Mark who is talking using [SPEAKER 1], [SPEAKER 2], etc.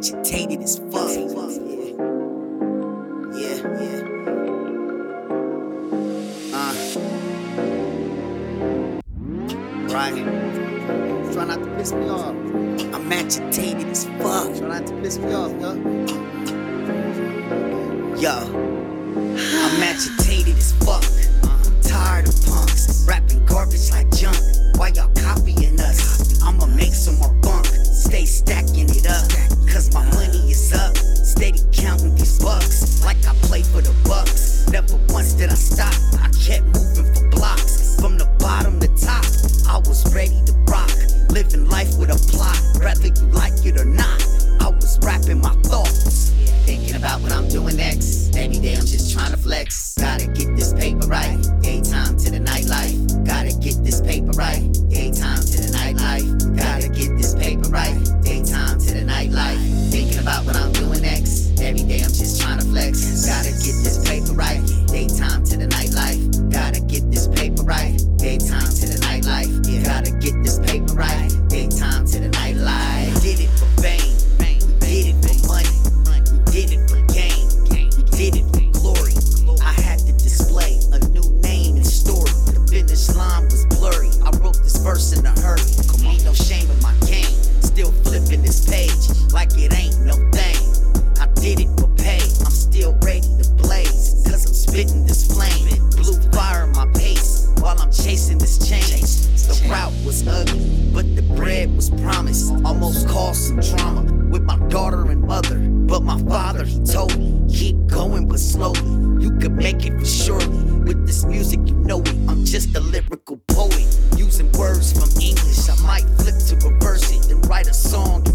[SPEAKER 1] agitated as fuck. Yeah. Right.
[SPEAKER 2] Try not to piss me off.
[SPEAKER 1] I'm agitated as fuck.
[SPEAKER 2] Try not to piss me off, yo.
[SPEAKER 1] I'm agitated as fuck. I'm tired of punks rapping garbage like junk. Why y'all copying us? I'ma make some more bunk. Stay stacking it up, cause my money is up. Steady counting these bucks like I play for the Bucks. Never once did I stop, I kept moving for blocks. From the bottom to top, I was ready to rock. Living life with a plot, whether you like it or not. I was rapping my thoughts, thinking about what I'm doing next. Every day I'm just trying to flex. Gotta get this paper right, daytime to the nightlife. Gotta get this paper right, daytime to the nightlife. Gotta get this paper right, daytime to the nightlife. Thinking about what I'm doing next. Every day I'm just trying to flex. Gotta get this paper right, daytime to the nightlife. Gotta get this paper right, daytime to the nightlife. Gotta get this paper right, daytime to the nightlife. Did it for fame, we did it for money, we did it for gain, we did it for glory. I had to display a new name and story. The finish line was blurry. I wrote this verse in a hurry. Ain't no shame in my game. Still flipping this page like it ain't no thing. I did it for pay. I'm still ready to blaze, cause I'm spitting this flame. Blue fire in my pace while I'm chasing this change. The route was ugly, but the bread was promised. Almost caused some drama with my daughter and mother, but my father, he told me, keep going but slowly. You could make it for surely. With this music, you know it. I'm just a lyrical poet, using words from English. I might flip to reverse it and write a song